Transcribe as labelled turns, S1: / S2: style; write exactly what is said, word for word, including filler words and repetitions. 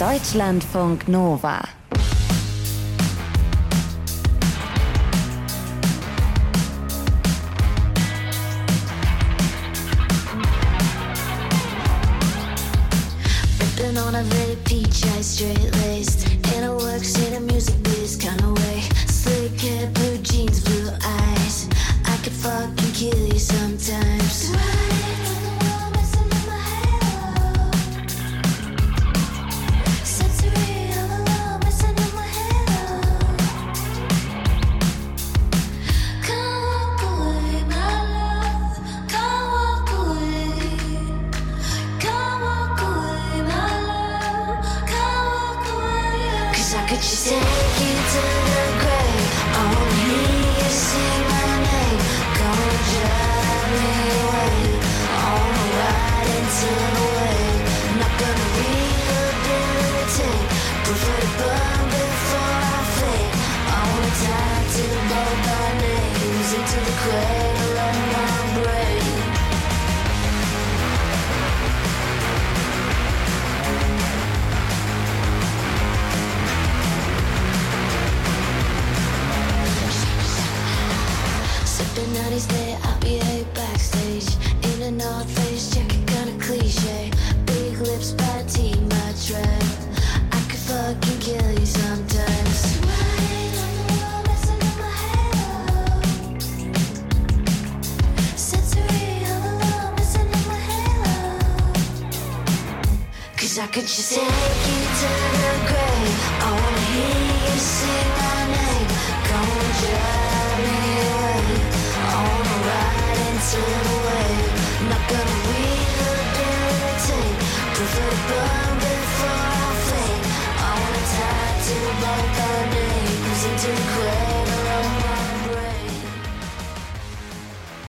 S1: Deutschlandfunk Nova.
S2: Ripping on a very peach eye, straight laced in a work state of music biz kind of way. Slick hair, blue jeans, blue eyes. I could fucking kill you sometimes. Just take you to the grave. I wanna hear you sing my name. Gonna drive me away. I wanna ride into the wave. Not gonna rehabilitate. Prefer to burn before I fade. I wanna tie to both our names into the cradle of my brain. Sipping on his day, I be a backstage in a North Face jacket, kinda cliche. Big lips, bad tea, my trap. I could fucking kill you sometimes. Riding on the wall, messing up my halo. Sensory all alone, messing up my halo. Cause I could just take you to the grave. I wanna hear you sing my name. Come on, drive me away. I wanna ride into the wave. Not gonna rehabilitate. Prefer to burn before I fade. I wanna tie to both our names into the grave.